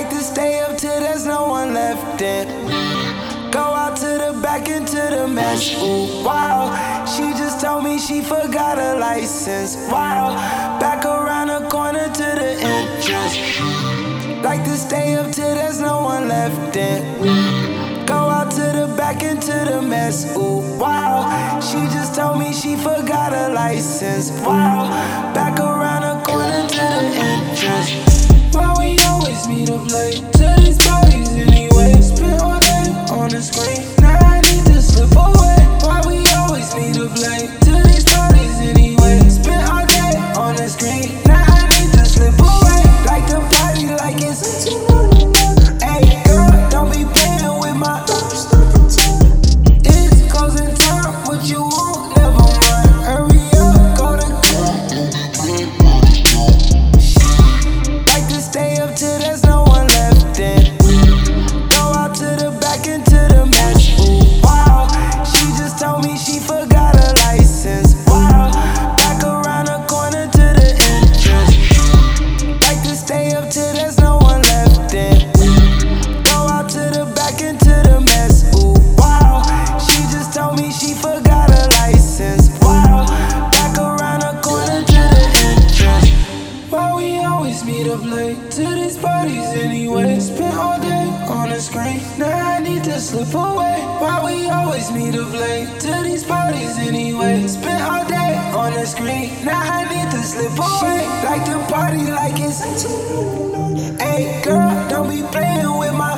Like to stay up till there's no one left in. Go out to the back into the mess. Ooh, wow. She just told me she forgot her license. Wow. Back around the corner to the entrance. Like to stay up till there's no one left in. Go out to the back into the mess. Ooh, wow. She just told me she forgot her license. Wow. Back around the corner to the entrance. Why we always meet up late to these parties anyway? Spend all day on the screen. Now I need to slip away. Why we always meet up late to these parties anyway? Spend all day on the screen. Now I need to slip away. Like the party like it's hey girl, don't be playing with my. It's closing time. What you want? Never mind. Hurry up, go to. Like to stay up till there's no one left in. Go out to the back into the mess. Ooh, wow. She just told me she forgot her license. Wow. Back around the corner to the entrance. Like to stay up till there's no one left in. Go out to the back into the mess. Ooh, wow. She just told me she forgot her license. Wow. Back around the corner to the entrance. Why we always meet up late to these parties anyway? Spend all day on the screen. Now I need to slip away. Why we always meet up late to these parties anyway? Spend all day on the screen. Now I need to slip away. Like to party like it's hey girl, don't be playing with my.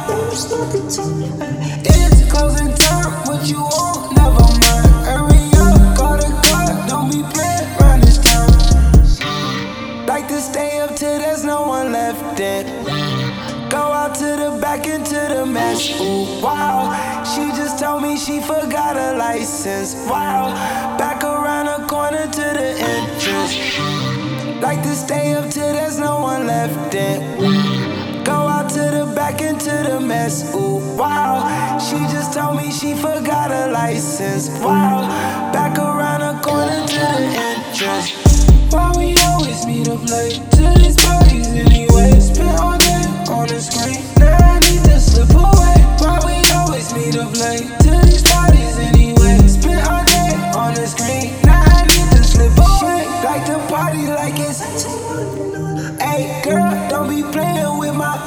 It's closing time. What you want? Never mind. Hurry up, go to God. Don't be playing around this time. Like to stay up till there's no one left in. Go out to the back into the mess. Ooh, wow. She just told me she forgot her license. Wow. Back around the corner to the entrance. Like to stay up till there's no one left in. Go out to the back into the mess. Ooh, wow. She just told me she forgot her license. Wow. Back around the corner to the entrance. Why we always meet up late to these parties anyway? Spend all day on the screen. Now I need to slip away. Why we always meet up late to these parties anyway? Spend all day on the screen. Now I need to slip away. Like to party like it's hey girl, don't be playing with my.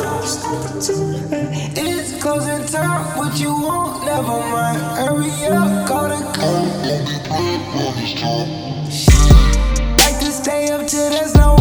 It's closing time. What you want? Never mind. Hurry up, go to. Like to stay up till there's no